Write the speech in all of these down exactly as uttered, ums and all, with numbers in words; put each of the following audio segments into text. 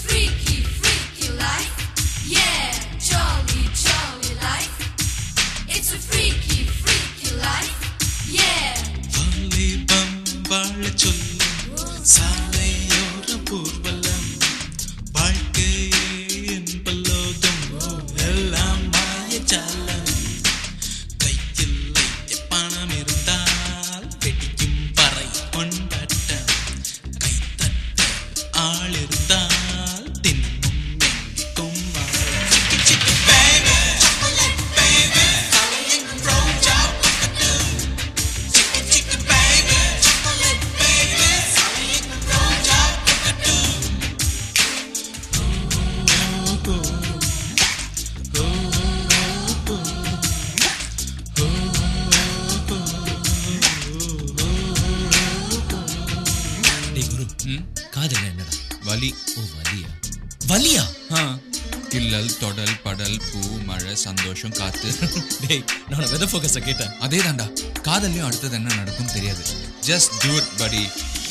freaky, freaky life. Yeah, jolly, jolly life. It's a freaky, freaky life. Yeah. வாலிபம் வாழச் சொல்லும் சாலையோர ஊர்வலம். வாழ்க்கையே என்பலோகம் எல்லாம் மாயஜாலம். கையில் லைய பணம் இருந்தால் வெடிக்கும் பறை கொண்டாட்டம். கைத்தட்ட ஆள் இருந்தால் தினமும் எங்கும் வாழும். Baby, chocolate baby, தலையெங்கும் ரோஜா பூக்கட்டும். Chicken chicken baby, chocolate baby, தலையெங்கும் ரோஜா பூக்கட்டும். டேய் குரு, காதல் என்னடா? வலி. ஓ வலியா? வலியா? ஆ. கிள்ளல், தொடல், படல், பூ, மழை, சந்தோஷம், காத்து. டேய் நான் வெதர் ஃபோக்கஸை கேட்டேன். அதே தாண்டா. காதல்லையும் அடுத்தது என்ன நடக்கும் தெரியாது. ஜஸ்ட் டூ இட் படி.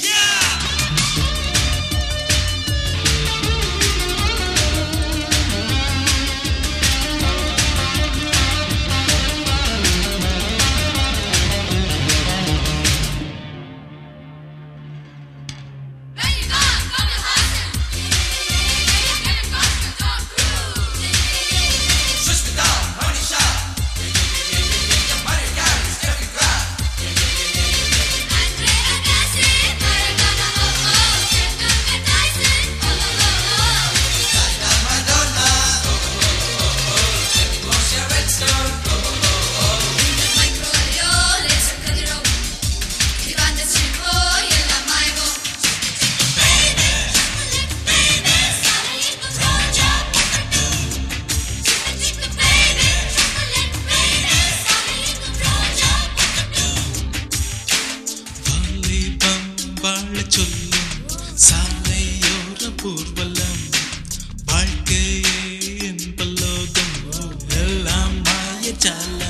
When you gone from your hustle, get a gun to talk through. Switch me down, money shot. Money carries every crowd. Andrea Agassi, Maradona, oh oh, Stephen Tyson, oh oh oh. Madonna, oh oh oh oh. Lucia Redstone, oh oh oh. Michael Ariole, Sakadiro, Ivana Silvo, Yella Maivo. Baby, baby, Salayingo Roja, Chicken chicken baby, chocolate baby, Salayingo Roja. வாலிபம் வாழச் சொல்லும் சாலையோர ஊர்வலம். வாழ்க்கையே என்பலோகம் எல்லாம் மாயஜாலம்.